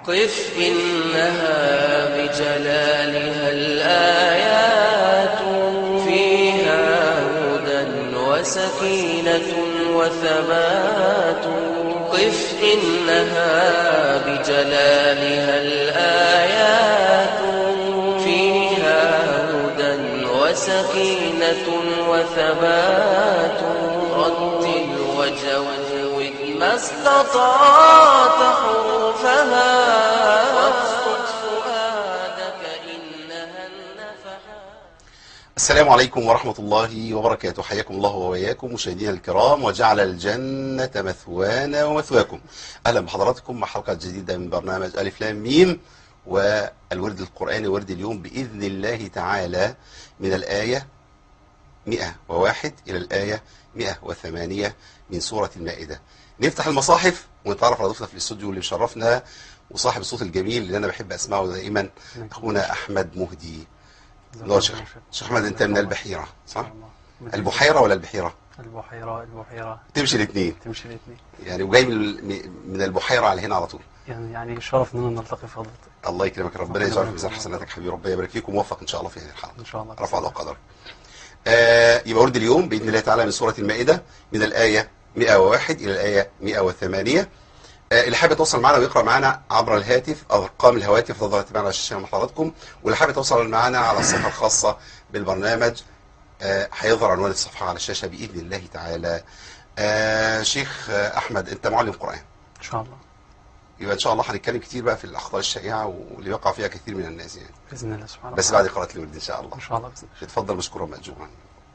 قف إنها بجلالها الآيات فيها هدى وسكينة وثبات. قف إنها بجلالها الآيات فيها هدى وسكينة وثبات. رتل وجود ما استطعت حروفها واسقط فؤادك إنها النفحات. السلام عليكم ورحمة الله وبركاته. حياكم الله وإياكم مشاهدينا الكرام، وجعل الجنة مثوانا ومثواكم. أهلا بحضراتكم مع حلقة جديدة من برنامج ألف لام ميم والورد القرآني. ورد اليوم بإذن الله تعالى من الآية 101 إلى الآية 108 من سورة المائدة. نفتح المصاحف ونتعرف على ضيفنا في الاستوديو اللي مشرفنا وصاحب الصوت الجميل اللي أنا بحب أسمعه دائما، أخونا أحمد مهدي. نور شيخ أحمد، أنت من البحيرة صح؟ البحيرة ولا البحيرة؟ البحيرة تمشي الاثنين تمشي يعني، وجاي من البحيرة على هنا على طول. يعني شرف اننا نلتقي في حضرتك. الله يكرمك، ربنا يجعل في ميزان حسناتك حبيبي، ربنا يبارك فيك وموفق ان شاء الله في هذه الحلقه ان شاء الله. رفع الله قدرك. يبقى ورد اليوم باذن الله تعالى من سوره المائده من الايه 101 الى الايه 108. اللي حابب يتواصل معنا ويقرا معنا عبر الهاتف، ارقام الهواتف تفضل تتابعنا على الشاشه مع حضراتكم، واللي حابب يتواصل معنا على الصفحه الخاصه بالبرنامج هيظهر عنوان الصفحه على الشاشه باذن الله تعالى. شيخ احمد، انت معلم قران ان شاء الله، يبقى ان شاء الله هنتكلم كتير بقى في الاخطاء الشائعه واللي يقع فيها كثير من الناس يعني باذن الله سبحانه بس بعد قراءه الورد ان شاء الله. ان شاء الله باذن الله. اتفضل مشكورا ماجورا.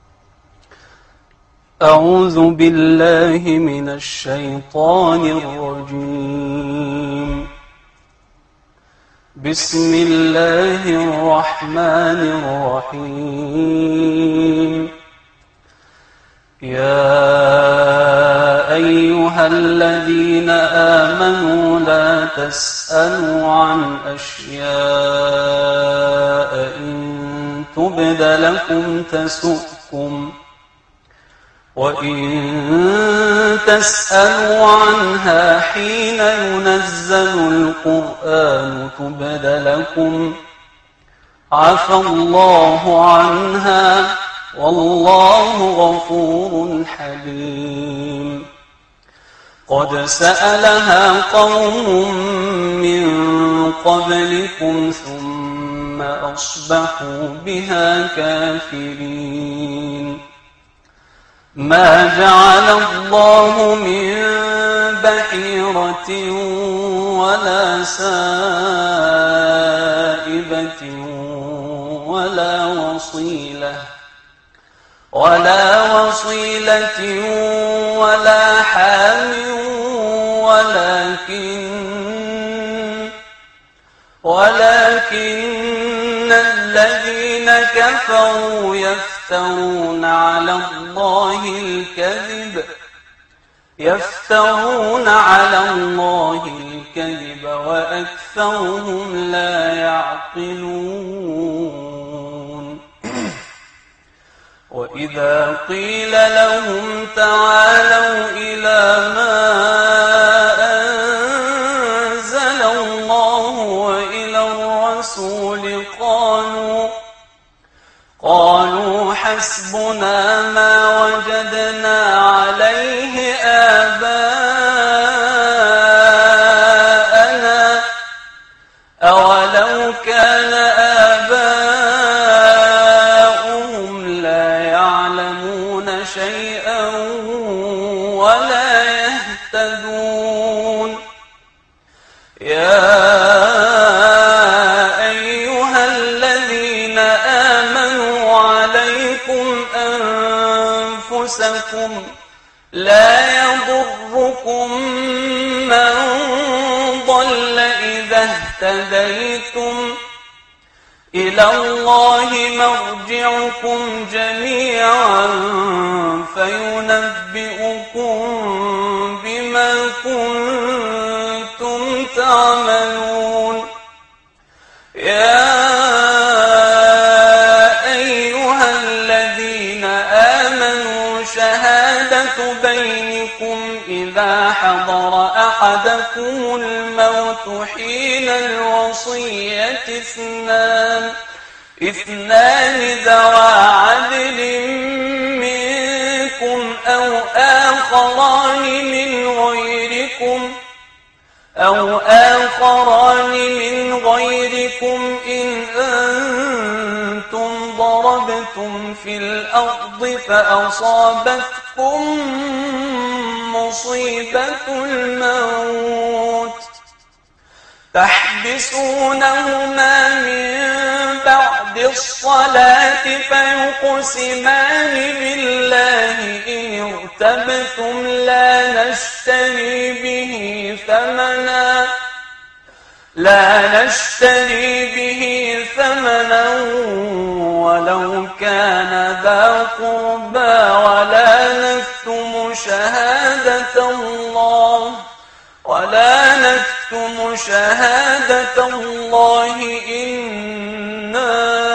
أعوذ بالله من الشيطان الرجيم. بسم الله الرحمن الرحيم. يا أيها الذين آمنوا لا تسألوا عن أشياء إن تبد لكم تسؤكم، وإن تسألوا عنها حين ينزل القرآن تبد لكم عفى الله عنها والله غفور حليم. قد سألها قوم من قبلكم ثم أصبحوا بها كافرين. ما جعل الله من بحيرة ولا سائبة ولا وصيلة ولا حام ولكن الذين كفروا يفترون على الله الكذب وأكثرهم لا يعقلون. وإذا قيل لهم تعالوا إلى ما أنزل الله وإلى الرسول قالوا حسبنا ما وجدنا عليه آباءنا أولو كان آباؤهم لا يعلمون شيئا ولا يهتدون. يا أيها الذين آمنوا عليكم أنفسكم لا يضركم من ضل إذا اهتديتم إلى الله مرجعكم جميعا فينبئكم بما كنتم تعملون. يا أيها الذين آمنوا شهادة بينكم إذا حضر أحدكم الموت حين الوصية اثنان ذوى عدل منكم أو آخران من غيركم إن أنتم ضربتم في الأرض فأصابتكم مصيبة الموت تحبسونهما من بعد الصلاة فيقسمان بالله إن ارتبتم لا نشتري به ثمنا ولو كان ذا قربى ولا نكتم شهادة الله إنا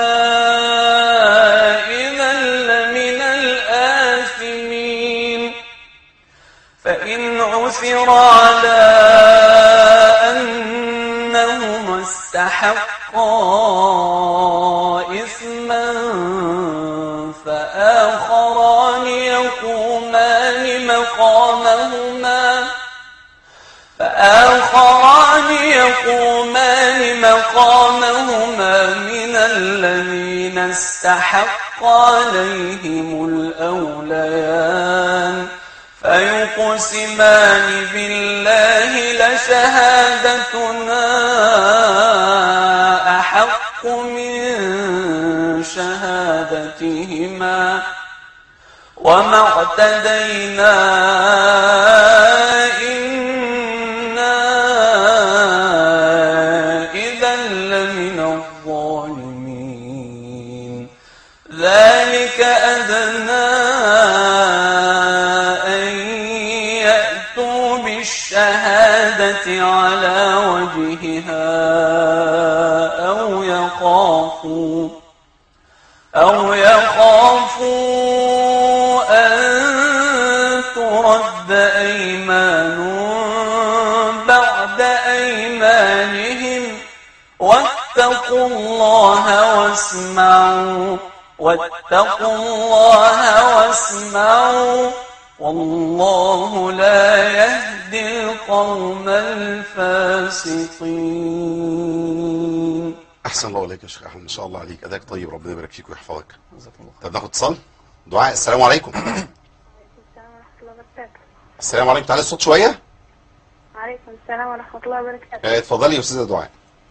إذا لمن الآثمين فإن عثر على أنهما استحقا إثما فآخران يقومان مقامهما من الذين استحق عليهم الأوليان فيقسمان بالله لشهادتنا أحق من شهادتهما وما اعتدينا إنا إذا لمن الظالمين ذلك أدنى أن يأتوا بالشهادة على وجهها أو يخافوا أن ترد أيمان بعد أيمانهم واتقوا الله واسمعوا والله لا يهدي القوم الفاسقين. أحسن الله عليك يا شيخ أحمد، ما شاء الله عليك، أداك طيب، ربنا يبارك فيك ويحفظك. طب ناخد اتصال. دعاء. السلام عليكم. السلام عليكم. تعالى الصوت شوية. وعليكم السلام ورحمة الله وبركاته. اتفضلي يا أستاذة دعاء.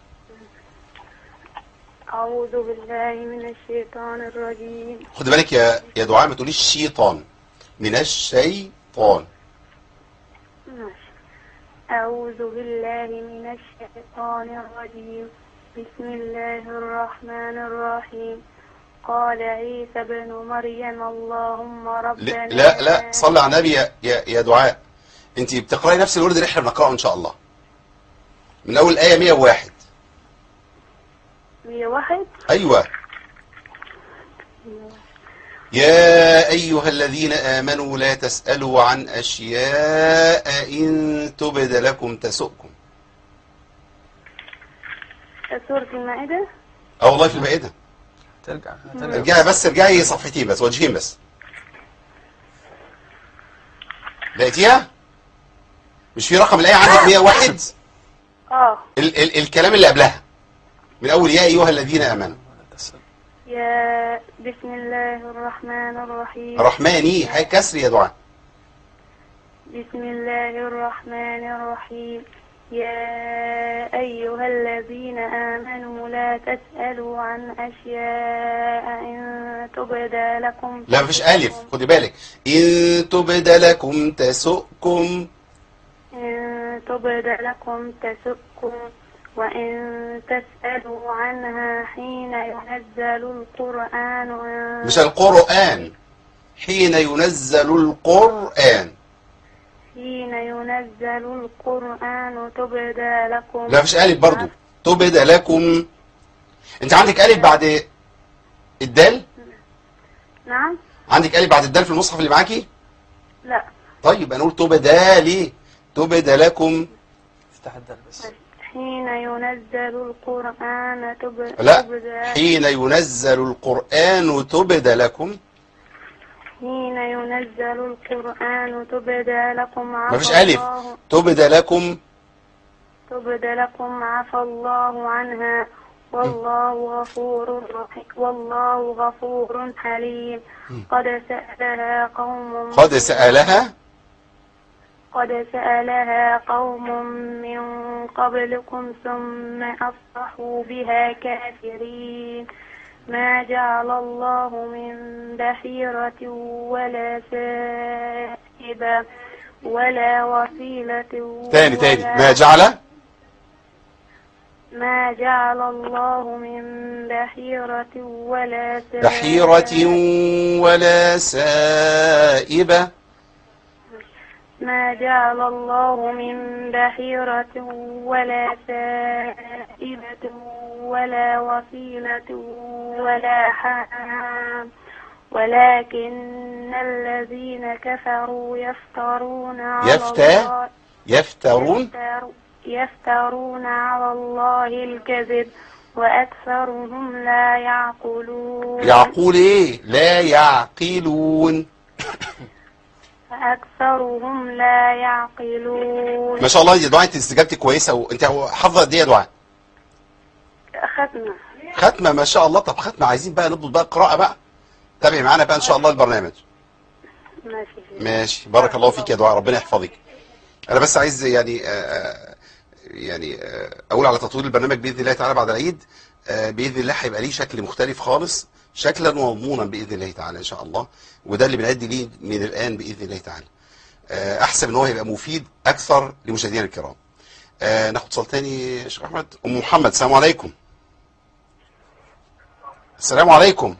أعوذ بالله من الشيطان الرجيم. خد بالك يا دعاء، ما تقوليش شيطان، من الشيطان. ماشي. أعوذ بالله من الشيطان الرجيم. بسم الله الرحمن الرحيم. قال عيسى ابن مريم اللهم ربنا. لا صلي على النبي يا دعاء. انت بتقراي نفس الورد اللي احنا بنقراه ان شاء الله من اول آية 101. 101. ايوه. يا أيها الذين آمنوا لا تسألوا عن أشياء إن تبد لكم تسؤكم. سورة المائدة. والله في المائدة. ارجعي صفحتين بس، وجهين بس. لقيتيها؟ مش في رقم الآية عندك 101؟ الكلام اللي قبلها من أول يا أيها الذين آمنوا. يا بسم الله الرحمن الرحيم. رحماني هاي كسر يا دعاء. بسم الله الرحمن الرحيم. يا أيها الذين آمنوا لا تسألوا عن أشياء إن تبد لكم. لا مفيش ألف، خدي بالك. إن تبد لكم تسؤكم. إن تبد لكم تسؤكم وإن تسألوا عنها حين ينزل القرآن. مش القرآن، حين ينزل القرآن. حين ينزل القرآن تبد لكم. لا مفيش ألف برضو. تبد لكم. انت عندك ألف بعد الدال؟ نعم. عندك ألف بعد الدال في المصحف اللي معاكي؟ لا. طيب هنقول تبدا ليه؟ تبد لكم. افتح الدال بس. حين ينزل القرآن لا، تبدى حين ينزل القرآن تبد لكم. حين ينزل القرآن تبدى لكم عفى مفيش ألف. الله تبد لكم. تبدى لكم عفى الله عنها والله غفور رحيم والله غفور حليم. قد سألها قوم من قبلكم ثم أصبحوا بها كافرين. ما جعل الله من بحيرة ولا سائبة ولا وصيلة تاني ما جعل الله من بحيرة ولا سائبة بحيرة ولا سائبة. ما جعل الله من بحيرة ولا سائبة ولا وصيلة ولا حام ولكن الذين كفروا يفترون على الله الكذب وأكثرهم لا يعقلون. يعقول ايه؟ لا يعقلون. أكثرهم لا يعقلون. ما شاء الله يا دعاء، انت استجابتك كويسه، وانت حافظه قد ايه يا دعاء؟ ختمه ما شاء الله. طب ختمه، عايزين بقى نضبط بقى قراءه بقى. تابعي معانا بقى ان شاء الله البرنامج. ماشي. بارك الله فيك يا دعاء، ربنا يحفظك. انا بس عايز يعني اقول على تطوير البرنامج باذن الله تعالى بعد العيد. باذن الله هيبقى ليه شكل مختلف خالص، شكلا ومضمونا باذن الله تعالى ان شاء الله، وده اللي بنأدي ليه من الان باذن الله تعالى. احسب ان هو هيبقى مفيد اكثر لمشاهدينا الكرام. ناخد اتصال تاني يا شيخ احمد. ام محمد، السلام عليكم. السلام عليكم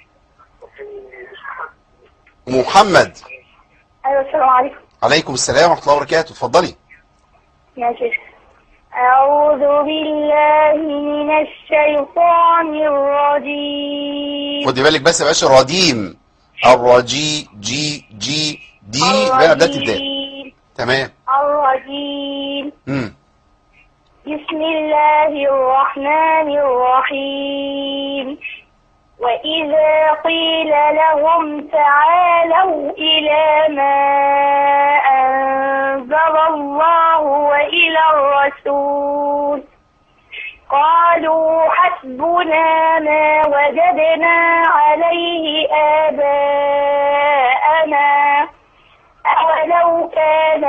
ام محمد. أيوة السلام عليكم. عليكم السلام ورحمه الله وبركاته، اتفضلي. ماشي. أعوذ بالله من الشيطان الرجيم. خدي بالك بس، مبقاش الرديم. الرجي جي دي بقى بدات الدال. تمام. الرجيم. بسم الله الرحمن الرحيم. وإذا قيل لهم تعالوا إلى ما أنزل الله وإلى الرسول قالوا حسبنا ما وجدنا عليه آباءنا أولو كان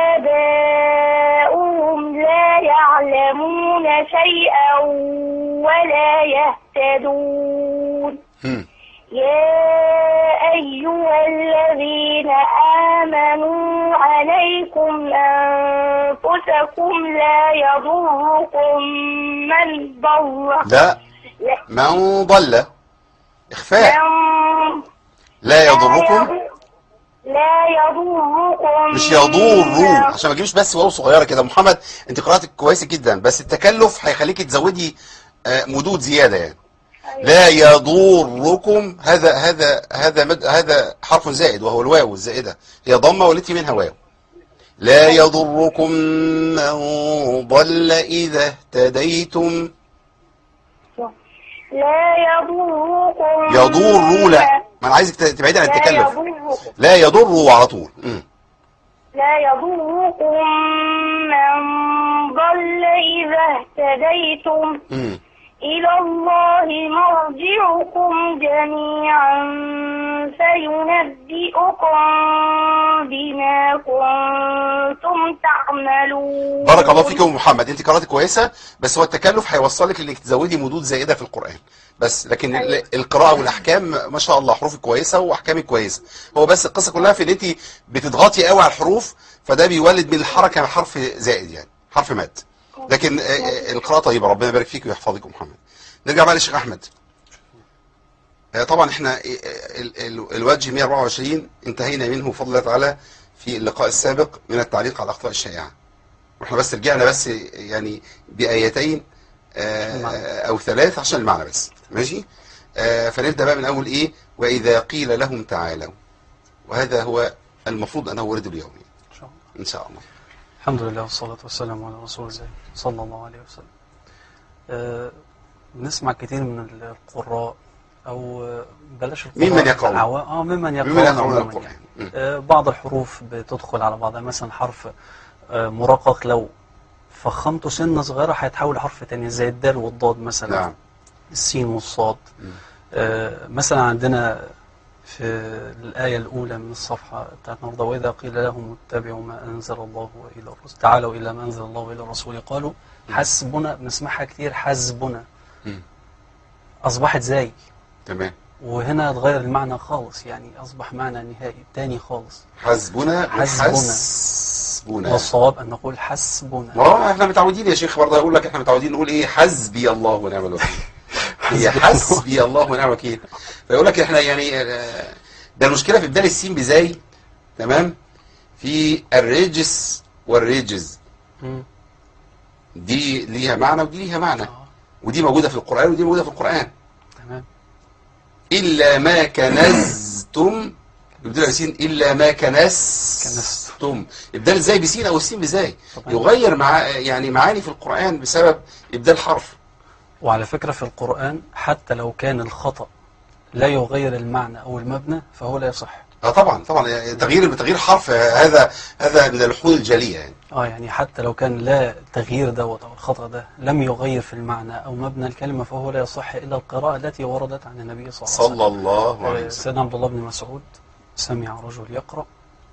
آباؤهم لا يعلمون شيئا ولا يهتدون. يا أيها الذين آمنوا عليكم أنفسكم لا يضركم من ضل. لا، من ضل إخفاء. لا يضركم. لا يضركم. مش يضروا، عشان ما تجيبش بس واو صغيره كده. محمد انت قراءتك كويسه جدا، بس التكلف هيخليكي تزودي مدود زياده يعني. لا يضركم، هذا حرف زائد وهو الواو الزائده، هي ضمه ولتي منها واو. لا يضركم من ضل اذا اهتديتم. لا يضركم. يضر، لا، ما انا عايزك تبعدي عن التكلف. لا يضر على طول. لا يضركم من ضل إذا اهتديتم. إلى الله مرجعكم جميعا فينبئكم بما كنتم تعملون. بارك الله فيك يا ام محمد، انت قراءتك كويسه، بس هو التكلف هيوصلك انك تزودي مدود زائده في القران بس، لكن القراءه والاحكام ما شاء الله حروفك كويسه واحكامك كويسه. هو بس القصه كلها في ان انت بتضغطي قوي على الحروف، فده بيولد من الحركه حرف زائد يعني حرف ماد، لكن القراءه طيبه. ربنا يبارك فيك ويحفظك محمد. نرجع بقى للشيخ احمد. طبعا احنا الوجه 124 انتهينا منه بفضل الله تعالى في اللقاء السابق من التعليق على الاخطاء الشائعه، واحنا بس رجعنا بس يعني بايتين او ثلاث عشان المعنى بس. ماشي. فنبدا بقى من اول ايه؟ واذا قيل لهم تعالوا، وهذا هو المفروض انه ورد اليوم ان شاء الله. الحمد لله والصلاة والسلام على رسول الله صلى الله عليه وسلم. بنسمع كتير من القراء أو بلاش القراء، ممن يقرؤون ممن يقرؤون يقرؤون القرآن. يعني. بعض الحروف بتدخل على بعضها، مثلا حرف مرقق لو فخمته سنة صغيرة هيتحول لحرف تاني زي الدال والضاد مثلا. نعم. السين والصاد. مثلا عندنا في الآية الأولى من الصفحة بتاعت النهارده، وإذا قيل لهم اتبعوا ما أنزل الله إلى الرسول، تعالوا إلى ما أنزل الله إلى الرسول، قالوا حسبنا. بنسمعها كتير حسبنا. أصبحت زي تمام. وهنا اتغير المعنى خالص، يعني أصبح معنى نهائي تاني خالص. حسبنا والصواب أن نقول حسبنا. احنا متعودين يا شيخ برضه، اقول لك احنا متعودين نقول ايه؟ حسبي الله ونعم الوكيل. هي حسبي الله ونعم الوكيل. فيقول لك احنا يعني ده المشكله في بدال السين بزاي. تمام. في الرجس والرجز، دي ليها معنى ودي ليها معنى، ودي موجوده في القران ودي موجوده في القران. تمام. الا ما كنزتم، يبدل السين الا ما كنستم. ابدال ازاي بسين او السين بزاي يغير يعني معاني في القران بسبب ابدال حرف. وعلى فكرة في القرآن حتى لو كان الخطأ لا يغير المعنى أو المبنى فهو لا يصح. طبعا تغيير حرف هذا من اللحون الجلية يعني. يعني حتى لو كان لا تغيير دوت أو الخطأ ده لم يغير في المعنى أو مبنى الكلمة فهو لا يصح إلا القراءة التي وردت عن النبي صلى الله عليه وسلم. سيدنا عبد الله بن مسعود سمع رجل يقرأ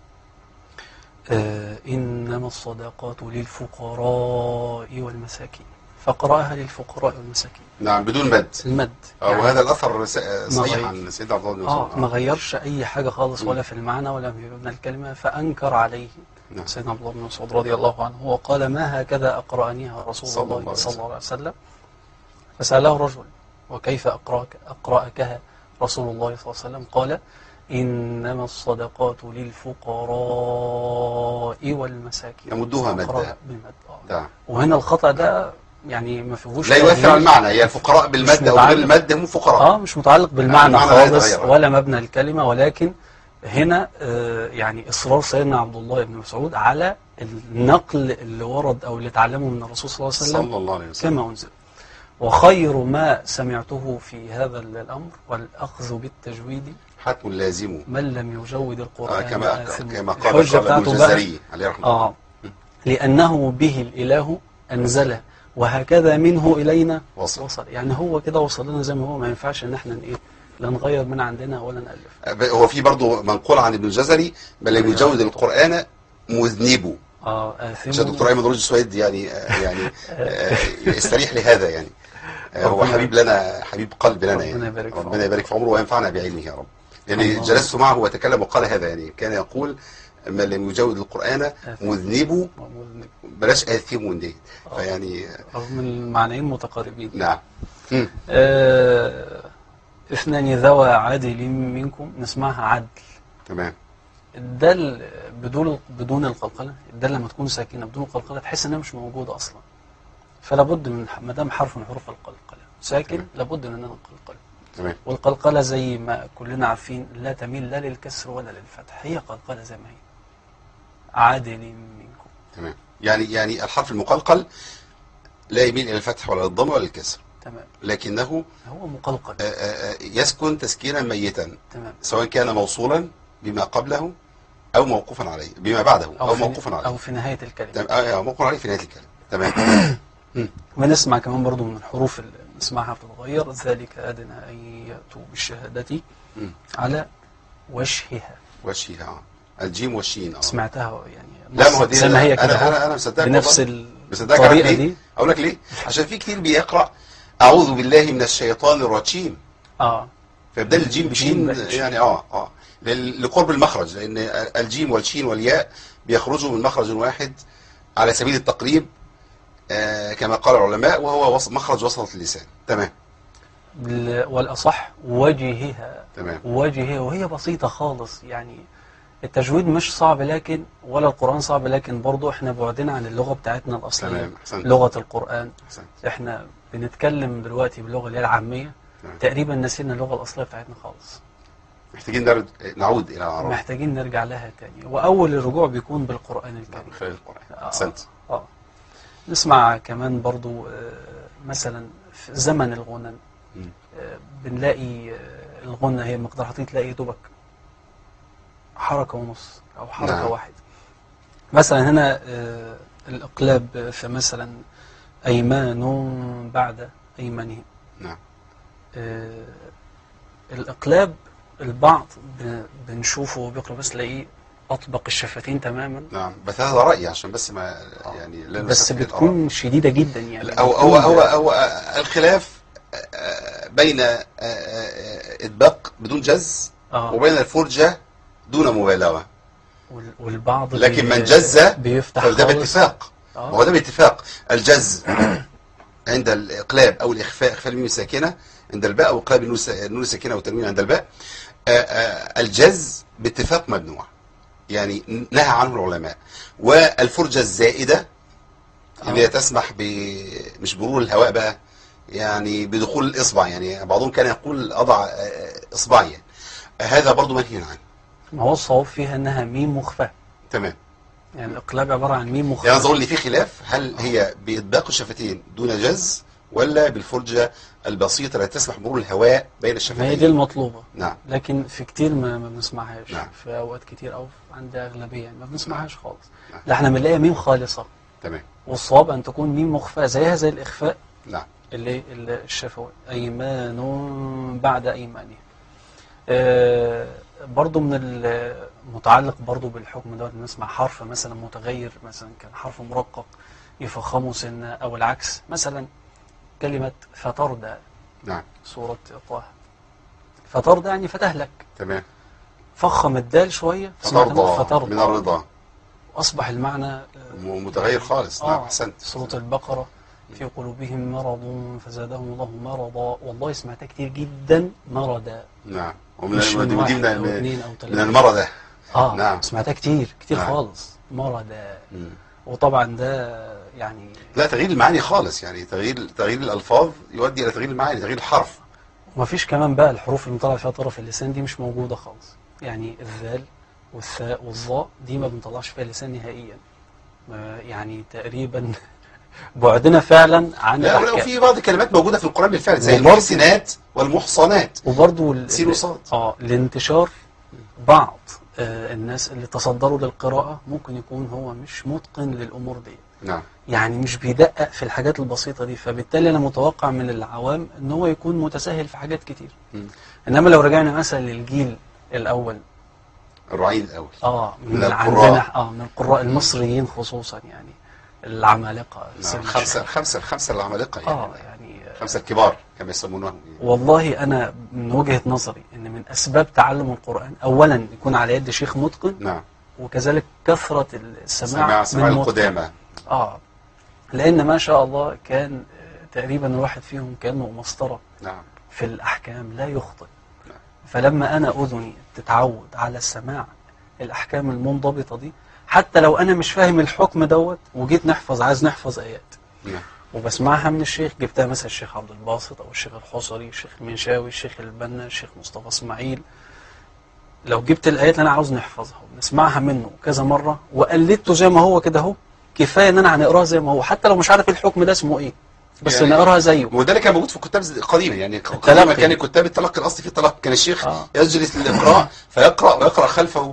إنما الصدقات للفقراء والمساكين، فقرأها للفقراء والمساكين. نعم، بدون مد. المد. يعني وهذا الأثر صحيح عن سيدنا عبد الله بن مسعود. ما غيرش أي حاجة خالص ولا في المعنى ولا في مبنى الكلمة، فأنكر عليه سيدنا عبد الله بن مسعود رضي الله عنه وقال ما هكذا أقرأنيها رسول الله صلى الله عليه وسلم. فسأله رجل وكيف أقرأكها رسول الله صلى الله عليه وسلم؟ قال إنما الصدقات للفقراء والمساكين. يمدوها مدا. وهنا الخطأ ده يعني ما فيهوش، لا يؤثر على المعنى. يعني الفقراء بالمد او غير المد هم فقراء. مش متعلق بالمعنى خالص ولا مبنى الكلمة، ولكن هنا يعني إصرار سيدنا عبد الله بن مسعود على النقل اللي ورد أو اللي اتعلمه من الرسول صلى الله عليه وسلم كما أنزل. وخير ما سمعته في هذا الأمر والأخذ بالتجويد حتم لازم من لم يجود القرآن كما قال الجزري عليه رحمه الله. لأنه به الإله أنزله وهكذا منه إلينا وصل. يعني هو كده وصل لنا زي ما هو، ما ينفعش ان احنا لا نغير من عندنا ولا نألف. هو في برضه منقول عن ابن الجزري من لم يجود القرآن مذنبه. عشان الدكتور ايمن رشد السويد يعني يستريح لهذا يعني. هو حبيب لنا، حبيب قلب لنا يعني. ربنا يبارك في عمره وينفعنا بعلمه يا رب. يعني جلست معه وتكلم وقال هذا، يعني كان يقول من لم يجود القرآن مذنبه، بلاش آثم دي. فيعني رغم المعنيين متقاربين. نعم. اثنان ذوى عدل منكم، نسمعها عدل. تمام. الدال بدون القلقلة، الدال لما تكون ساكنة بدون القلقلة تحس انها مش موجودة اصلا. فلا بد من ما دام حرف من حروف القلقلة ساكن لابد من القلقلة. تمام. والقلقلة زي ما كلنا عارفين لا تميل لا للكسر ولا للفتح، هي قلقلة زي ما هي. عادل منكم. تمام. يعني الحرف المقلقل لا يميل الى الفتح ولا للضم ولا للكسر. تمام. لكنه هو مقلقل. يسكن تسكينا ميتا. تمام. سواء كان موصولا بما قبله او موقوفا عليه بما بعده او موقوفا عليه او في نهاية الكلمة. او موقوفا عليه في نهاية الكلمة. تمام. ونسمع كمان برضو من الحروف اللي نسمعها بتتغير، ذلك أدنى أن يأتوا بالشهادة على وجهها. الجيم والشين. سمعتها يعني لا، ما هو دي زي ما هي كده. انا مصدقك بنفس الطريقة دي. اقول لك ليه؟ عشان في كتير بيقرأ اعوذ بالله من الشيطان الرجيم. فبدل الجيم بشين يعني لقرب المخرج، لان الجيم والشين والياء بيخرجوا من مخرج واحد على سبيل التقريب كما قال العلماء، وهو مخرج وسط اللسان. تمام. والأصح وجهها. تمام. وجهها، وهي بسيطة خالص. يعني التجويد مش صعب لكن ولا القرآن صعب، لكن برضو احنا بعدنا عن اللغة بتاعتنا الأصلية. لغة القرآن. احنا بنتكلم دلوقتي باللغة اللي هي العامية. تقريبا نسينا اللغة الأصلية بتاعتنا خالص. محتاجين نعود إلى العربية. محتاجين نرجع لها تاني، وأول الرجوع بيكون بالقرآن الكريم. من خلال القرآن. أحسنت. نسمع كمان برضو مثلا في زمن الغنى بنلاقي الغنى هي مقدار تلاقي دوبك حركة ونص أو حركة نعم. واحدة. مثلا هنا الإقلاب فمثلا أيمان بعد أيمانهم. نعم. الإقلاب البعض بنشوفه بيقرأ بس تلاقيه أطبق الشفتين تماما. نعم، بس هذا رأيي عشان بس ما يعني بس بتكون شديدة جدا يعني. أو الخلاف بين إطباق بدون جز وبين الفرجة دون مبالغة. والبعض لكن من جز بيفتح فده باتفاق. وهو ده باتفاق. الجز عند الإقلاب أو الإخفاء، إخفاء الميم الساكنة عند الباء، أو إقلاب النون الساكنة والتنوين عند الباء. الجز باتفاق ممنوع، يعني نهى عنه العلماء. والفرجة الزائدة اللي هي تسمح مش مرور الهواء بقى، يعني بدخول الإصبع، يعني بعضهم كان يقول أضع إصبعي، يعني هذا برضو منهي عنه. ما هو الصواب فيها أنها ميم مخفى. تمام. يعني الإقلاب عبارة عن ميم مخفى. يعني أظن لي في خلاف، هل هي بإطباق الشفتين دون جز ولا بالفرجة البسيطة التي تسمح مرور الهواء بين الشفتين؟ ما هي دي المطلوبة. نعم. لكن في كتير ما بنسمعهاش. نعم. في أوقات كتير أو عند أغلبية يعني ما بنسمعهاش خالص. نعم. لا احنا بنلاقيها ميم خالصة. تمام. والصواب أن تكون ميم مخفى زيها زي الإخفاء. نعم. اللي الشفوي أيمان بعد أيمانه. برضو من المتعلق برضو بالحكم ده نسمع حرف مثلا متغير، مثلا كان حرف مرقق يفخمه سنة، أو العكس. مثلا كلمة فتردى. نعم. سورة طه. فتردى يعني فتهلك. تمام. فخم الدال شوية فترضى من الرضا، أصبح المعنى متغير خالص. نعم. أحسنت. سورة البقرة في قلوبهم مرض فزادهم الله مرضا. والله سمعتها كتير جدا مرضا. نعم. من المرض. نعم. سمعتها كتير نعم. خالص مرضا. وطبعا ده يعني لا تغيير المعاني خالص، يعني تغيير الألفاظ يؤدي إلى تغيير المعاني، تغيير الحرف. ومفيش كمان بقى الحروف اللي طالع فيها طرف اللسان دي مش موجودة خالص. يعني الذال والثاء والظاء دي ما بنطلعش فيها اللسان نهائيا. يعني تقريبا بعدنا فعلا عن لا، وفي بعض الكلمات موجودة في القرآن بالفعل زي المحسنات والمحصنات. وبرضو سين وصاد. الانتشار بعض الناس اللي تصدروا للقراءة ممكن يكون هو مش متقن للأمور دي. نعم. يعني مش بيدقق في الحاجات البسيطة دي، فبالتالي أنا متوقع من العوام ان هو يكون متساهل في حاجات كتير. إنما لو رجعنا مثلا للجيل الأول، الرعيل الأول، من عندنا من القراء المصريين خصوصا، يعني العمالقة. نعم. الخمسة العمالقة يعني 5 الكبار كما يسمونهم. والله أنا من وجهة نظري إن من أسباب تعلم القرآن أولا يكون على يد شيخ متقن. نعم. وكذلك كثرة السماع من القدامى. لأن ما شاء الله كان تقريبا الواحد فيهم كأنه مسطرة. نعم. في الأحكام لا يخطئ. نعم. فلما أنا أذني تتعود على السماع الأحكام المنضبطة دي، حتى لو أنا مش فاهم الحكم دوت وجيت عايز نحفظ آيات. نعم. وبسمعها من الشيخ، جبتها مثلا الشيخ عبد الباسط أو الشيخ الحصري، الشيخ المنشاوي، الشيخ البنا، الشيخ مصطفى اسماعيل. لو جبت الآيات اللي أنا عاوز نحفظها ونسمعها منه كذا مرة وقلدته زي ما هو كده، كفاية ان انا هنقراها زي ما هو، حتى لو مش عارف الحكم ده اسمه ايه، بس يعني نقراها زيه. وده اللي كان موجود في الكتاب قديما، يعني قديما كان كتاب التلقي الاصلي في التلقي، كان الشيخ يجلس للاقراء فيقرا ويقرا خلفه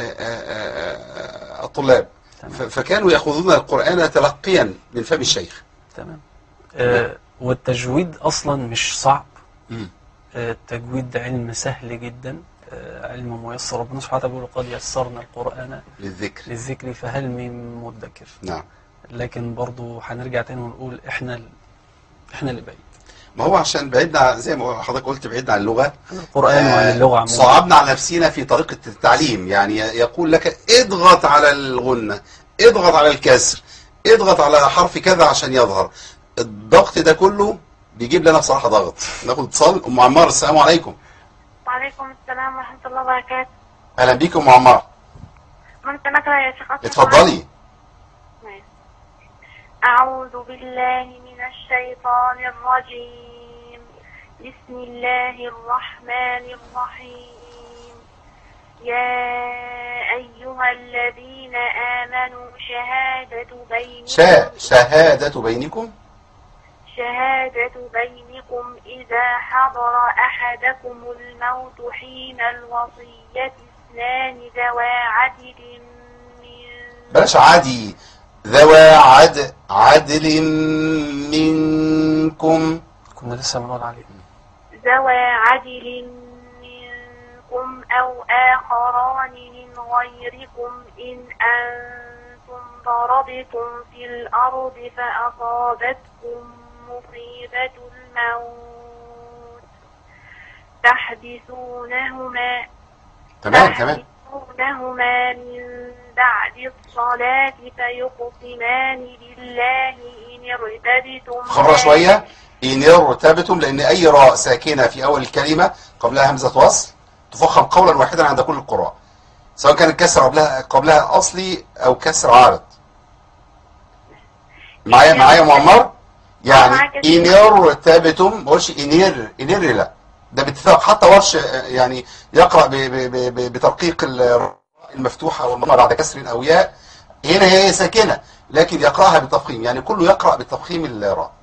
الطلاب. فكانوا ياخذون القرآن تلقيا من فم الشيخ. تمام. والتجويد اصلا مش صعب. التجويد علم سهل جدا، علم ميسر. ربنا سبحانه وتعالى بيقول قد يسرنا القرآن للذكر فهل من مدكر. نعم. لكن برضو هنرجع تاني ونقول احنا اللي بعيد. ما هو عشان بعيدنا زي ما حضرتك قلت، بعيدنا عن اللغة، عن القرآن وعن اللغة عموما. صعبنا على نفسنا في طريقة التعليم. يعني يقول لك اضغط على الغنة، اضغط على الكسر، اضغط على حرف كذا عشان يظهر. الضغط ده كله بيجيب لنا بصراحة ضغط. ناخد اتصال. أم عمار، السلام عليكم. وعليكم السلام ورحمة الله وبركاته. أهلا بيكم أم عمار. ممكن أقرأ يا شيخ؟ اتفضلي. أعوذ بالله من الشيطان الرجيم. بسم الله الرحمن الرحيم. يا أيها الذين آمنوا شهادة بينكم إذا حضر أحدكم الموت حين الوصية اثنان ذوى عدل بلاش عادي، عدل منكم. كنا لسه بنقول عليه ذوى عدل منكم أو آخران من غيركم إن أنتم ضربتم في الأرض فأصابتكم مصيبة الموت تحبسونهما من بعد الصلاة فيقسمان بالله إن ارتبتم. خبرة شوية، إن ارتبتم، لأن أي راء ساكنة في أول الكلمة قبلها همزة وصل تفخم قولا واحدا عند كل القراء، سواء كان الكسر قبلها أصلي أو كسر عارض. معايا معمر؟ يعني إن ارتبتم، ما بقولش إنير لا، ده باتفاق. حتى ورش يعني يقرأ بترقيق المفتوحة والمضمة بعد كسر أو ياء، هنا هي ساكنة لكن يقرأها بالتفخيم، يعني كله يقرأ بالتفخيم الراء.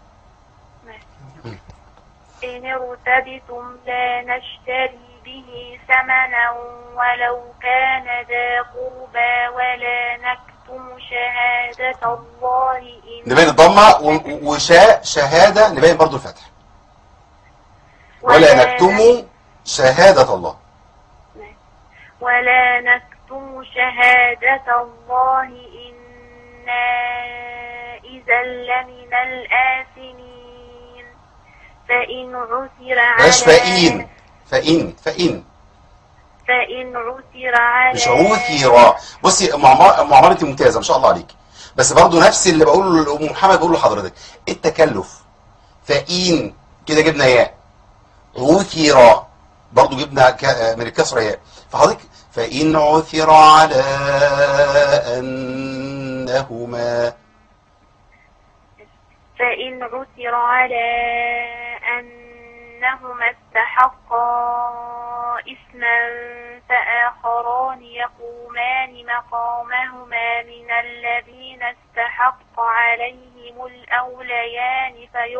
إن ارتبتم لا نشتري به ثمنا ولو كان ذا قربى ولا نكتم شهادة الله نبين الضمة شهادة نبين برضو الفتح. ولا نكتم شهادة الله، ولا نكتم شهادة الله إنا إذا لمن الآثمين. فإن عثر على فإن عثر على مش عثر. بصي معمر انت ممتازة ما شاء الله عليك، بس برضو نفس اللي بقوله لأم محمد بقوله لحضرتك، التكلف. فإن كده جبنا ياء، عثر برضو جبنا من الكسرة ياء، فحضرتك فإن عثر على أنهما استحقا إثما فآخران يقومان مقامهما من الذين استحق عليهم الأوليان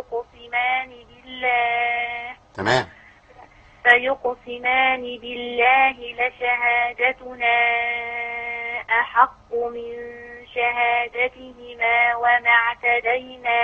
فيقسمان بالله لشهادتنا أحق من شهادتهما وما اعتدينا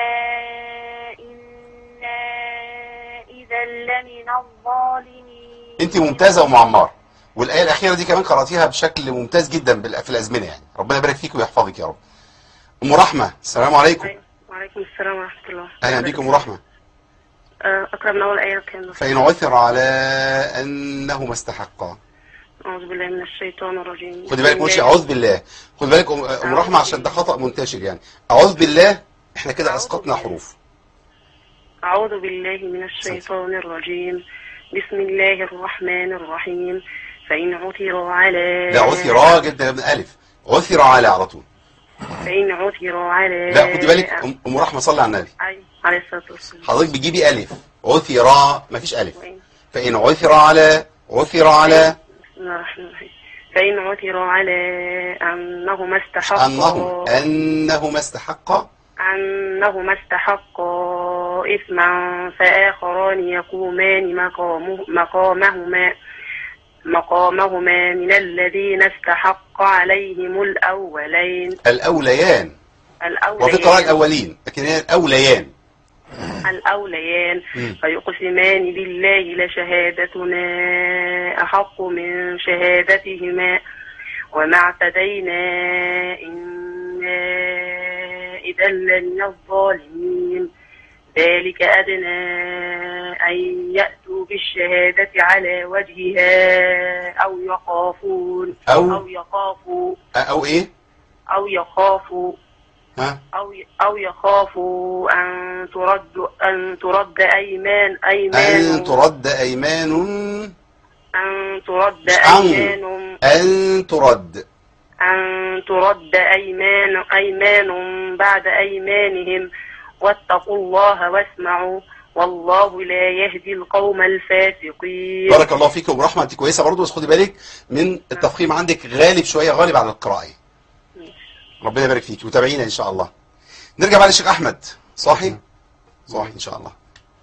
إنا إذا لمن الظالمين. انت ممتازة أم عمار، والآية الأخيرة دي كمان قرأتيها بشكل ممتاز جدا في الأزمنة، يعني ربنا يبارك فيك ويحفظك يا رب. أم رحمة، السلام عليكم. وعليكم السلام ورحمة الله. أهلا بكم أم رحمة. أقرأ من أول آية كاملة. فإن عثر على أنهما استحقا. أعوذ بالله من الشيطان الرجيم. خدي بالك مش أعوذ بالله، خدي بالك أم رحمة عشان ده خطأ منتشر، يعني أعوذ بالله إحنا كده أسقطنا حروف. أعوذ بالله من الشيطان الرجيم. بسم الله الرحمن الرحيم. فإن عثر على لا عثر جدا من ألف، عثر على طول. فإن عثر على لا خدي بالك أم رحمة صلي على النبي عليه الصلاة والسلام. حضرتك بيجيبي ألف، عثر مفيش ألف. فإن عثر على بسم الله الرحمن الرحيم. فإن عثر على أنهما استحقا إثما فآخران يقومان مقامهما من الذين استحق عليهم الأوليان. وفي قراءة الأولين، لكن هي الأوليان. فيقسمان بالله لشهادتنا أحق من شهادتهما وما اعتدينا إنا إذا لمن الظالمين. ذلك أدنى أن يأتوا بالشهادة على وجهها أو يخافوا أن ترد أيمان بعد أيمانهم واتقوا الله واسمعوا والله لا يهدي القوم الفاسقين. بارك الله فيك ام رحمه، انت كويسه برضه، بس خدي بالك من التفخيم عندك غالب شويه، غالب على القراءه. ربنا يبارك فيك وتابعينا ان شاء الله. نرجع بقى للشيخ احمد. صاحي ان شاء الله.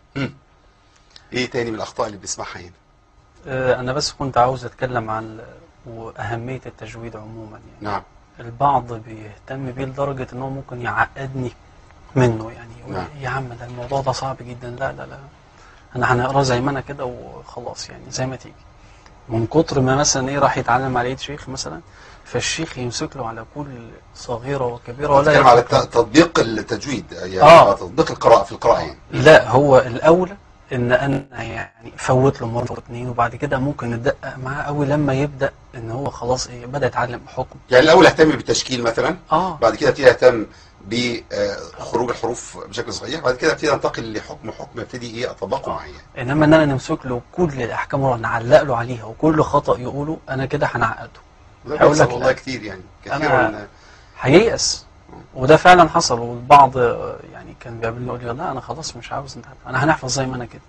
ايه تاني من الاخطاء اللي بنسمعها هنا؟ انا بس كنت عاوز اتكلم عن واهميه التجويد عموما يعني. نعم. البعض بيهتم بيه لدرجه ان هو ممكن يعقدني منه، يعني يقول نعم. يا عم ده الموضوع ده صعب جدا. لا لا لا، انا هنقراه زي ما انا كده وخلاص، يعني زي ما تيجي. من كتر ما مثلا ايه راح يتعلم على ايد شيخ مثلا، فالشيخ يمسك له على كل صغيره وكبيره ولا بتتكلم على يفكر. تطبيق التجويد يعني تطبيق القراءه في القراءه يعني. لا، هو الاولى ان انا يعني فوت له مره واثنين، وبعد كده ممكن ندقق معاه قوي لما يبدا ان هو خلاص ايه بدا يتعلم حكم. يعني الاول اهتم بالتشكيل مثلا، بعد كده ابتدي اهتم بخروج الحروف بشكل صحيح، بعد كده ابتدي انتقل لحكم ابتدي ايه اطبقه معايا. انما ان انا نمسك له كل الاحكام ونعلق له عليها وكل خطا يقوله انا كده هنعقده. هقول لك والله كتير يعني انا هييأس، وده فعلا حصل. والبعض يعني كان بيقابلني يقول لي لا انا خلاص مش عاوز انا هنحفظ زي ما انا كده.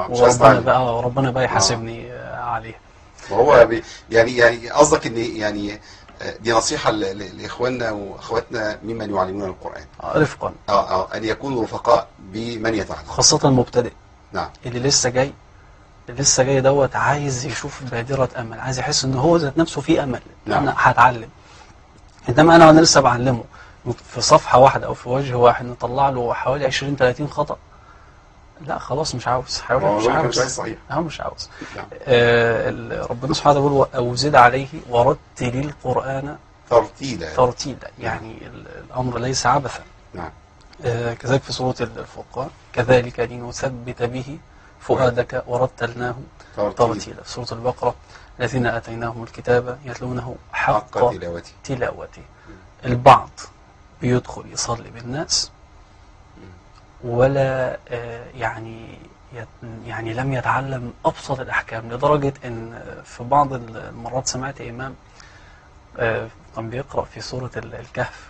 وربنا بقى يحاسبني عليها. وهو يعني قصدك ان يعني دي نصيحة لإخواننا وأخواتنا ممن يعلمون القرآن رفقا أن يكونوا رفقاء بمن يتعلم، خاصة المبتدئ. نعم. اللي لسه جاي دوت عايز يشوف بادرة أمل، عايز يحس إن هو ذات نفسه فيه أمل. نعم. أنا هتعلم. إنما أنا لسه بعلمه في صفحة واحدة أو في وجه واحد نطلع له حوالي 20-30 خطأ، لا خلاص مش عاوز. مش عاوز. نعم. ربنا سبحانه وتعالى يقول أو زد عليه ورتل القرآن ترتيلا. يعني الأمر ليس عبثا. نعم. كذلك في سورة الفرقان كذلك لنثبت به فؤادك ورتلناه ترتيلا. في سورة البقرة الذين آتيناهم الكتاب يتلونه حق تلاوته. البعض بيدخل يصلي بالناس ولا يعني لم يتعلم أبسط الأحكام، لدرجة إن في بعض المرات سمعت إمام كان بيقرأ في سورة الكهف،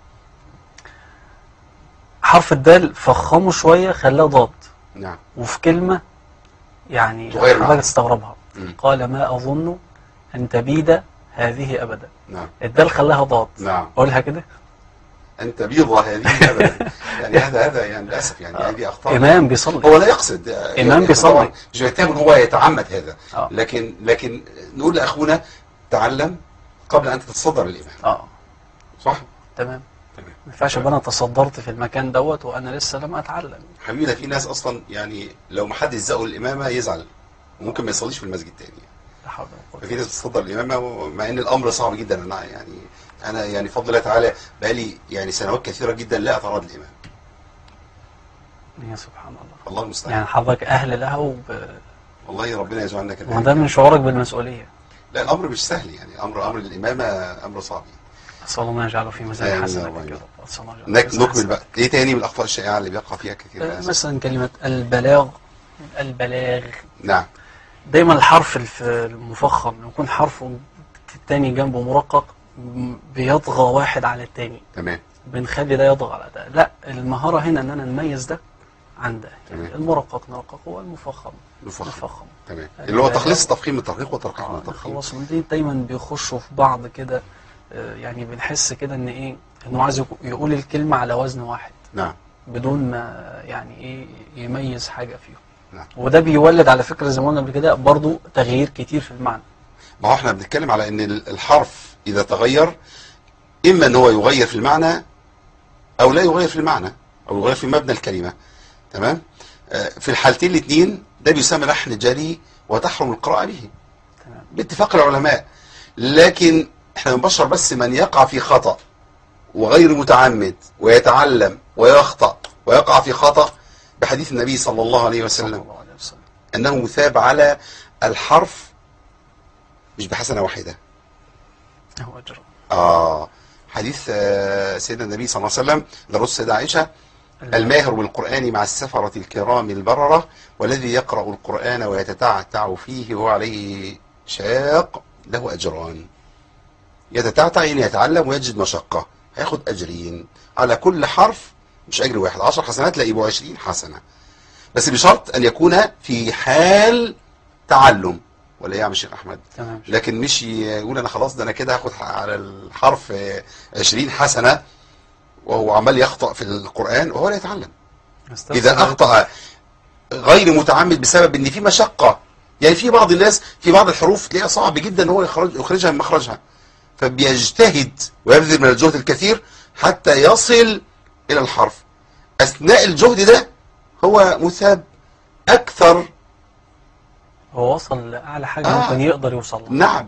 حرف الدال فخمه شوية خلاه ضاد. نعم. وفي كلمة يعني حضرتك تستغربها، قال ما أظن أن تبيد هذه أبدا. نعم. الدال خلاها ضاد. نعم. أقولها كده أن تبيض هذه أبدا. يعني هذا يعني للأسف يعني هذه أخطاء. إمام بيصلي، هو لا يقصد، إمام بيصلي، مش بيتهم إن هو يتعمد هذا. لكن نقول لأخونا تعلم قبل أن تتصدر الإمام. صح؟ تمام. ما ينفعش ابقى انا تصدرت في المكان دوت وانا لسه لم اتعلم. حبيبي ده في ناس اصلا يعني لو ما حد زقه الامامه يزعل وممكن ما يصليش في المسجد تاني. لا حول ولا قوه. ففي ناس بتصدر الامامه مع ان الامر صعب جدا. انا يعني بفضل الله تعالى بقالي يعني سنوات كثيره جدا لا اتراد الامام. يا سبحان الله. الله المستعان. يعني حضرتك اهل له والله ربنا يجعلنا كده. وده من شعورك بالمسؤوليه. لا الامر مش سهل يعني امر الامامه امر صعب. أسأل الله ما يجعله في ميزان حسناتك. نكمل بقى. ايه تاني من الاخطاء الشائعه اللي بيقع فيها كثير؟ مثلا كلمه البلاغ. نعم. دايما الحرف المفخم لو يكون حرف الثاني جنبه مرقق بيطغى واحد على الثاني. تمام. بنخلي ده يطغى على ده. لا، المهاره هنا ان انا نميز ده عن ده. المرقق نرقق والمفخم نفخم. تمام. اللي هو تخليص تفخيم الترقيق وترقيق من التفخيم. خلاص. دي دايما بيخشوا في بعض كده، يعني بنحس كده ان ايه انه عايز يقول الكلمه على وزن واحد. نعم. بدون ما يعني ايه يميز حاجه فيهم. نعم. وده بيولد على فكره زي ما قلنا قبل كده برضه تغيير كتير في المعنى. ما هو احنا بنتكلم على ان الحرف اذا تغير اما ان هو يغير في المعنى او لا يغير في المعنى او يغير في مبنى الكلمه. تمام. في الحالتين الاثنين ده بيسمى لحن جري وتحرم القراءه به. تمام. باتفاق العلماء. لكن احنا بنبشر بس من يقع في خطأ وغير متعمد ويتعلم ويخطأ ويقع في خطأ بحديث النبي صلى الله عليه وسلم أنه مثاب على الحرف مش بحسنة واحدة. هو أجر. حديث سيدنا النبي صلى الله عليه وسلم لرسل السيدة عائشة الماهر بالقرآن مع السفرة الكرام البررة والذي يقرأ القرآن ويتتعتع فيه وهو عليه شاق له أجران. يتتعتع يعني يتعلم ويجد مشقة، هياخد أجرين على كل حرف، مش أجر واحد. 10 حسنات لا يبقوا 20 حسنة. بس بشرط أن يكون في حال تعلم، ولا ايه يا عم الشيخ أحمد؟ تمام. لكن مش يقول أنا خلاص ده أنا كده هاخد على الحرف 20 حسنة وهو عمال يخطأ في القرآن وهو لا يتعلم. إذا أخطأ غير متعمد بسبب ان في مشقة، يعني في بعض الناس في بعض الحروف تلاقيها صعب جدا ان هو يخرجها من مخرجها، فبيجتهد ويبذل من الجهد الكثير حتى يصل الى الحرف. اثناء الجهد ده هو مثاب اكثر، هو وصل لأعلى حاجة ممكن يقدر يوصل لها. نعم.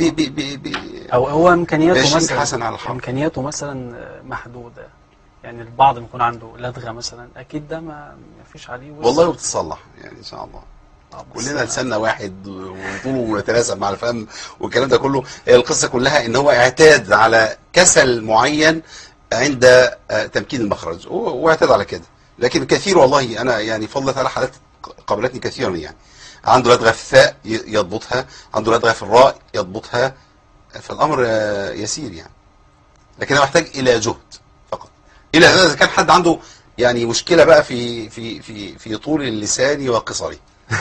أو هو إمكانياته مثلا، حسن على الحرف. إمكانياته مثلا محدودة، يعني البعض بيكون عنده لدغة مثلا، أكيد ده ما فيش عليه وزن. والله بتتصلح يعني إن شاء الله. كلنا لساننا واحد وطوله يتناسب مع الفم والكلام ده كله. القصة كلها ان هو اعتاد على كسل معين عند تمكين المخرج واعتاد على كده. لكن كثير والله انا يعني فضلت على حالات قابلتني كثيرا، يعني عنده لدغة في الثاء يضبطها، عنده لدغة في الراء يضبطها، فالامر يسير يعني. لكن انا محتاج الى جهد فقط. الى اذا كان حد عنده يعني مشكلة بقى في طول اللسان وقصره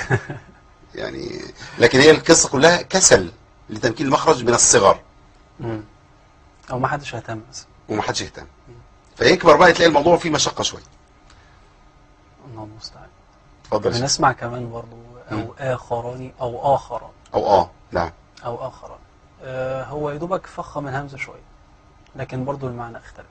يعني. لكن هي القصة كلها كسل لتمكين المخرج من الصغر، او ما حدش اهتم وما حدش يهتم، فيكبر بقى تلاقي الموضوع فيه مشقة شوية. الله المستعان. اتفضل. بنسمع كمان برضو او اخران او اخران او نعم او اخران. هو يدوبك فخم الهمزة شوية، لكن برضو المعنى اختلف.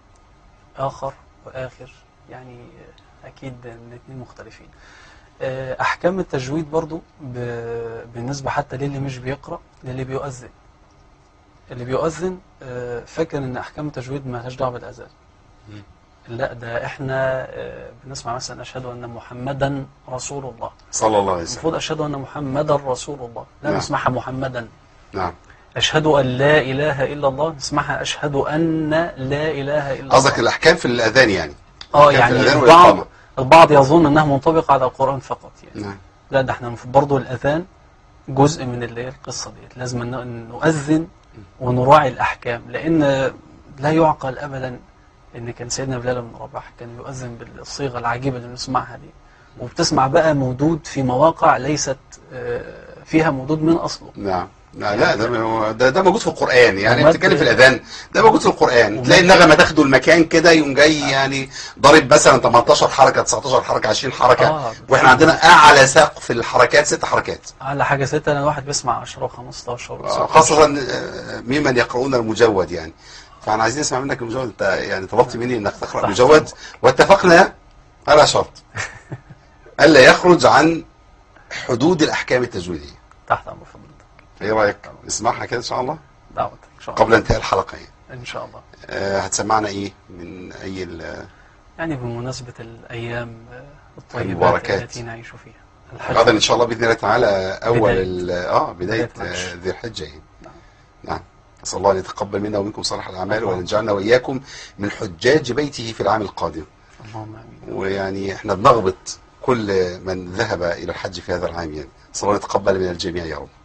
اخر واخر يعني اكيد الاثنين مختلفين. احكام التجويد برضو بالنسبة حتى للي مش بيقرأ، للي بيؤذن. اللي بيؤذن فاكر ان احكام التجويد ما لهاش دعوه بالاذان. لا، ده احنا بنسمع مثلا اشهد ان محمدا رسول الله صلى الله عليه وسلم، المفروض اشهد ان محمدا رسول الله، لا نعم. نسمعها محمدا. نعم. اشهد ان لا اله الا الله نسمعها اشهد ان لا اله الا الله. قصدك الاحكام في الاذان يعني؟ يعني البعض يظن انها منطبقه على القران فقط يعني. نعم. لا، ده احنا برضه الاذان جزء من اللي هي القصه ديت، لازم نؤذن ونراعي الأحكام، لأن لا يعقل أبدا إن كان سيدنا بلال بن رباح كان يؤذن بالصيغة العجيبة اللي بنسمعها دي، وبتسمع بقى مودود في مواقع ليست فيها مودود من أصله. نعم. لا ده موجود في القرآن، يعني بتتكلم في الأذان ده موجود في القرآن. تلاقي النغمة تاخده المكان كده يقوم جاي يعني ضارب مثلا 18 حركة 19 حركة 20 حركة، واحنا عندنا أعلى سقف الحركات 6 حركات. أعلى حاجة 6. أنا الواحد بيسمع 10 و15 خاصة ممن يقرؤون المجود يعني. فاحنا عايزين نسمع منك المجود. انت يعني طلبت مني انك تقرأ مجود، واتفقنا على شرط ألا يخرج عن حدود الأحكام التجويدية. تحت أمر فضلك. ايه رايك نسمعها كده ان شاء الله دعوتك ان شاء الله قبل انتهاء الحلقه يعني. ان شاء الله. هتسمعنا ايه من اي يعني بمناسبه الايام الطيبات التي نعيش فيها، غدا ان شاء الله باذن الله تعالى اول بدايه ذي الحجه يعني. نعم. اسال الله ان يتقبل منا ومنكم صالح الاعمال، وان يجعلنا واياكم من حجاج بيته في العام القادم. اللهم امين. ويعني احنا بنغبط كل من ذهب الى الحج في هذا العام يعني. اسال الله ان يتقبل من الجميع يا رب.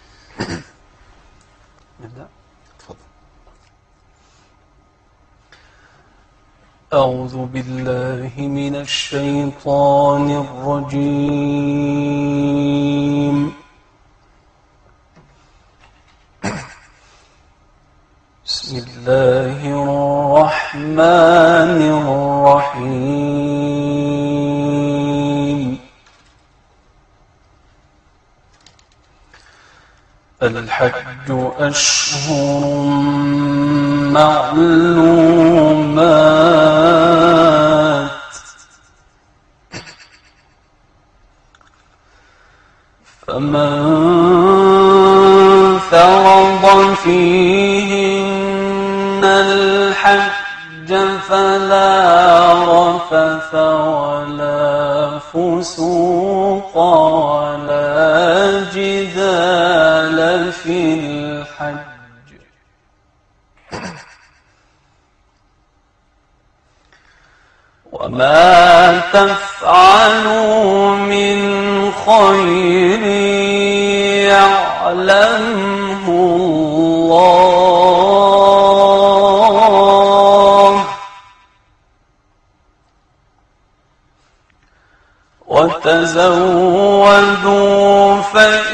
نبدأ. تفضل. أعوذ بالله من الشيطان الرجيم. بسم الله الرحمن الرحيم. الحج أشهر معلومات، فمن فرض فيهن الحج فلا رفث ولا فسوق ولا جدال في الحج، وما تفعلوا من خير يعلمه الله، وتزودوا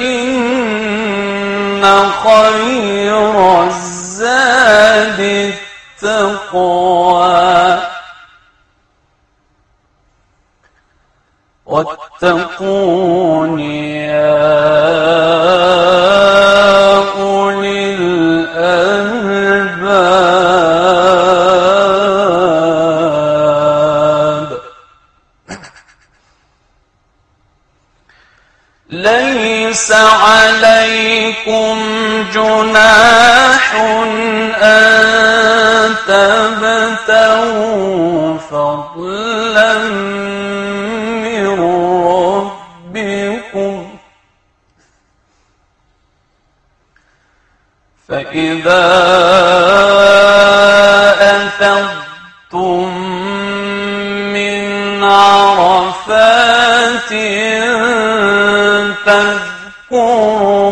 فإن خير الزاد التقوى واتقون يا أولي الألباب. ليس عليكم جناح أن تبتغوا فضلا من ربكم، فإذا أفضتم من عرفات فاذكروا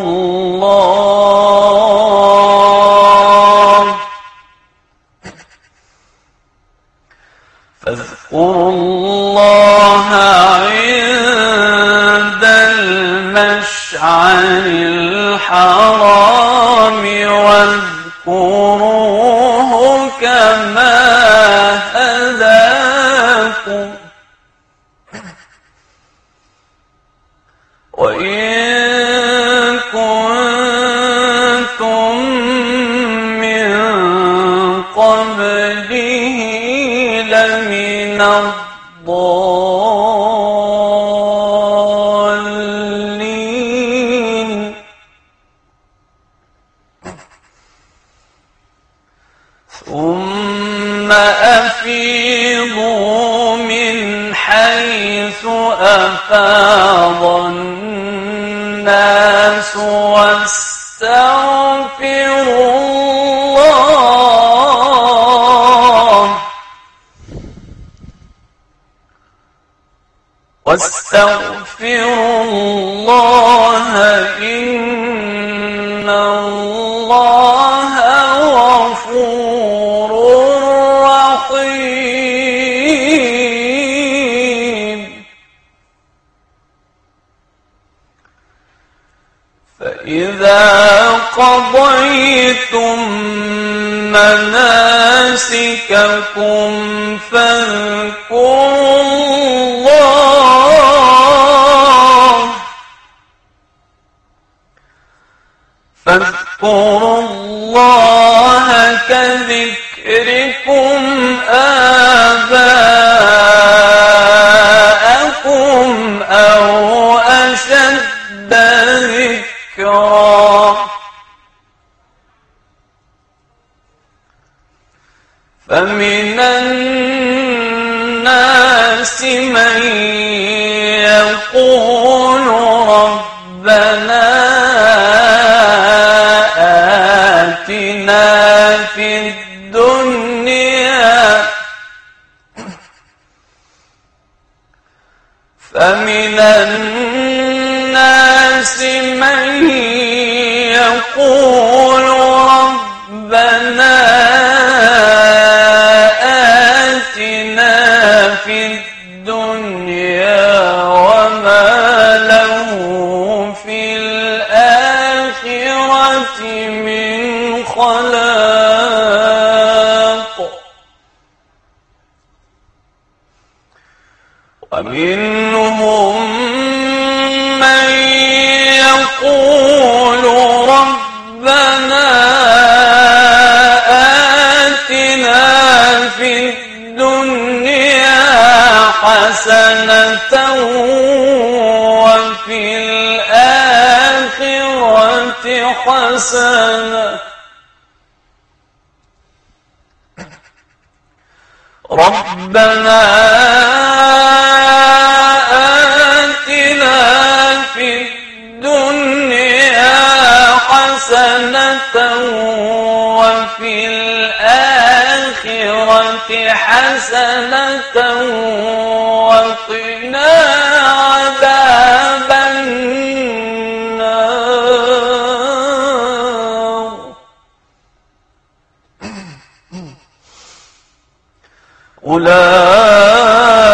الله عند المشعر الحرام واذكروه كما هداكم وإن كنتم من قبله لمن الضالين. ثم أفيضوا من حيث أفاض الناس واستغفروا الله إن الله غفور رحيم. فإذا قضيتم مناسككم فاذكروا الله كذكركم آباءكم أو أشد ذكرا. فمن الناس من يقول ربنا آتنا في الدنيا فمن الناس من يقول ربنا آتنا في الدنيا وما له في الآخرة من خلاق. ومنهم من يقول ربنا آتنا في الدنيا حسنة وفي الآخرة حسنة ربنا آتنا في الدنيا حسنة وفي الآخرة حسنة وقنا عذاب النار. أولئك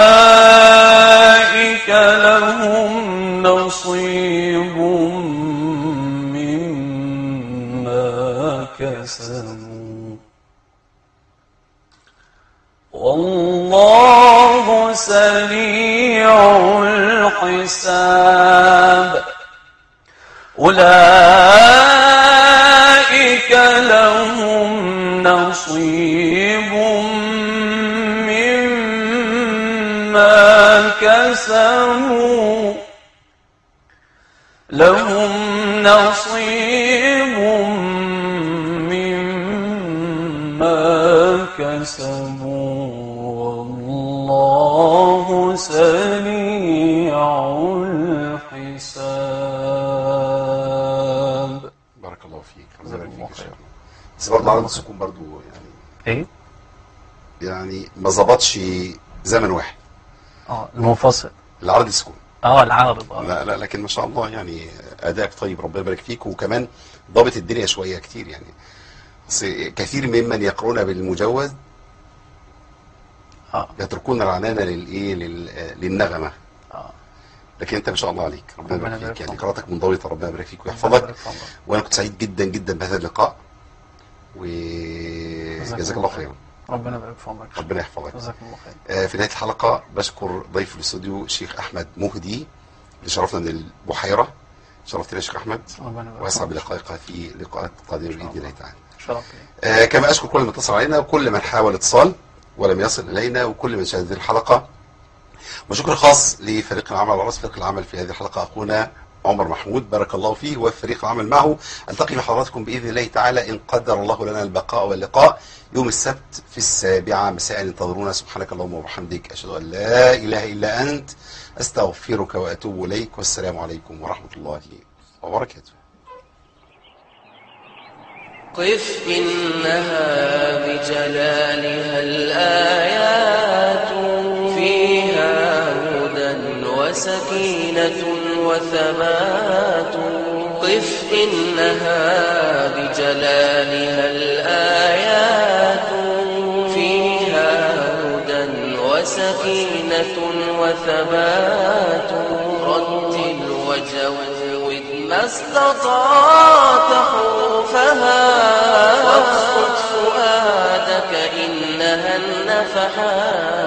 سريع الحساب أولئك لهم نصيب مما كسبوا والله سريع الحساب. بارك الله فيك. الله يبارك فيك يا شيخ. بس برضه عدد السكون برضه ايه يعني ما ظبطش زمن واحد. المنفصل العرض السكون. العارض. لا لكن ما شاء الله يعني ادائك طيب، ربنا يبارك فيك. وكمان ضابط الدنيا شويه كتير يعني. كثير ممن يقرون بالمجوز يتركون العنانه للنغمه. لكن انت ما شاء الله عليك، ربنا يبارك فيك، يعني قراءتك منضبطه، ربنا يبارك فيك ويحفظك. وانا كنت سعيد جدا جدا بهذا اللقاء، وجزاك الله خيرا. ربنا يبارك في عمرك. ربنا يحفظك. جزاك الله خير. في نهايه الحلقه بشكر ضيف الاستوديو الشيخ احمد مهدي اللي شرفنا من البحيره. شرفتنا يا شيخ احمد، واسعد بلقائك في لقاءات قادمه باذن الله تعالى. كما اشكر كل من اتصل علينا، وكل من حاول اتصال ولم يصل الينا، وكل من شاهد هذه الحلقه. وشكر خاص لفريق العمل على راس فريق العمل في هذه الحلقه اخونا عمر محمود، بارك الله فيه وفريق العمل معه. التقي بحضراتكم باذن الله تعالى ان قدر الله لنا البقاء واللقاء يوم السبت في 7 مساء. انتظرونا. سبحانك اللهم وبحمدك، اشهد ان لا اله الا انت، استغفرك واتوب اليك، والسلام عليكم ورحمه الله وبركاته. قف إنها بجلالها الآيات فيها هدى وسكينة وثبات. قف إنها بجلالها الآيات فيها هدى وسكينة وثبات. رتل وجود ما استطعت حروفها، واقصد فؤادك إنها النفحات.